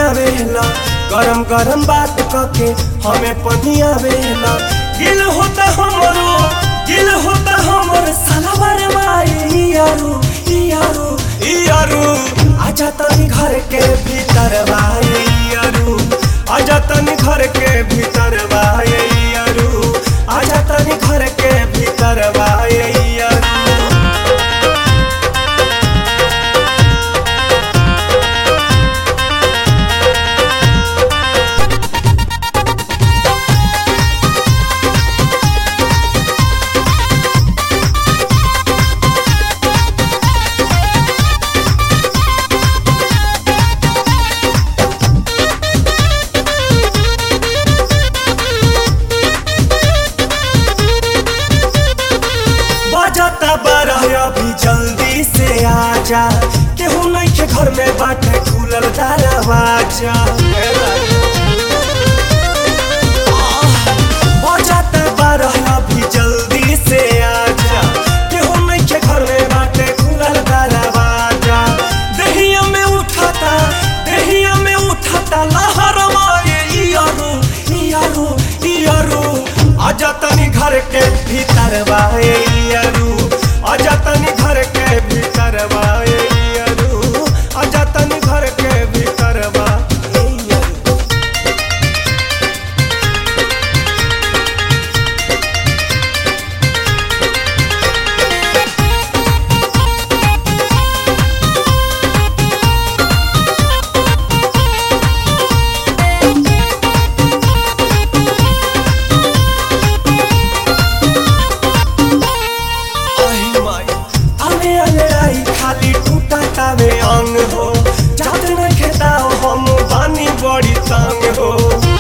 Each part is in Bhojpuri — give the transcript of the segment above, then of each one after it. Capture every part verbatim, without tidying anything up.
आवेला, गरम गरम बात कके हमें पनियावेला। गिल होता हमरो गिल होता हमर सालावर माई यारू यारू यारू। आजा तनी घर के भीतर भाई यारू, आजा तनी घर के भीतर भाई यारू, आजा तनी घर के भीतर भाई यारू। अभी जल्दी से आजा, केहू नहीं के घर में बाटे खुलल दरवाजा। बजाता बारह अभी जल्दी से आजा, केहू नहीं के घर में बाटे खुलल दरवाजा। दहिया में उठाता दहिया में उठाता लहर मारे यारू यारू यारू। आजा तनी घर के भीतर बाए यारू, आजा तनी घर के भीतर बाए यारू, आजा तनी घर के भीतर बा। खाली टूटा तावे अंग हो, जात न खेताओ हम बानी बड़ी तंग हो।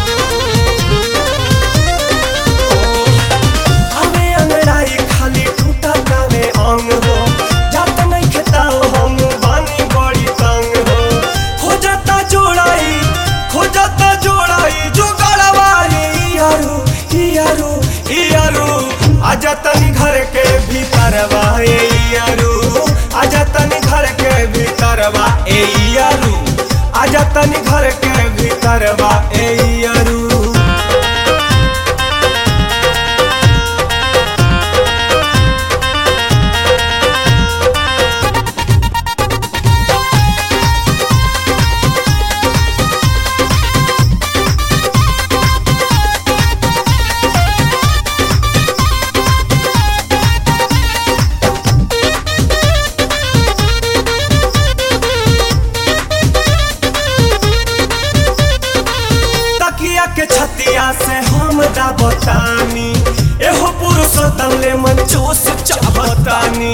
हमें अंगड़ाई खाली टूटा तावे अंग हो, जात न खेताओ हम बानी बड़ी तंग हो। हो जाता जोड़ाई हो जाता जोड़ाई जो गड़वाई यारू यारू यारू। आजा तनी घर के भीतर बाए यारू, आजा तनी घर के भीतर बा ए यारू, आजा तनी घर के भीतर बा ए यारू। के छतिया से हम दाबतानी, एहो पुरुषोत्तम ले मन चूस चाबतानी।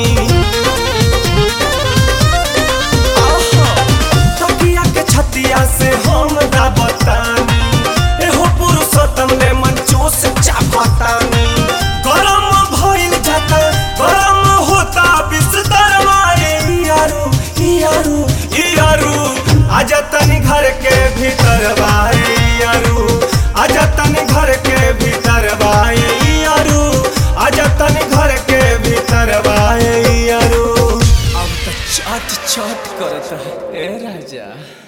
तकिया के छतिया से हम दाबतानी, एहो पुरुषोत्तम ले मन चूस चाबतानी। गरम भइल जाता गरम होता बिस्तर मारे यारू यारू यारू। आजा तनी घर के भीतर बाए यारू, आजा तनी घर के भीतर बाए यारू, आजा तनी घर के भीतर बाए यारू। अब तो चाट चाट करता है ए राजा।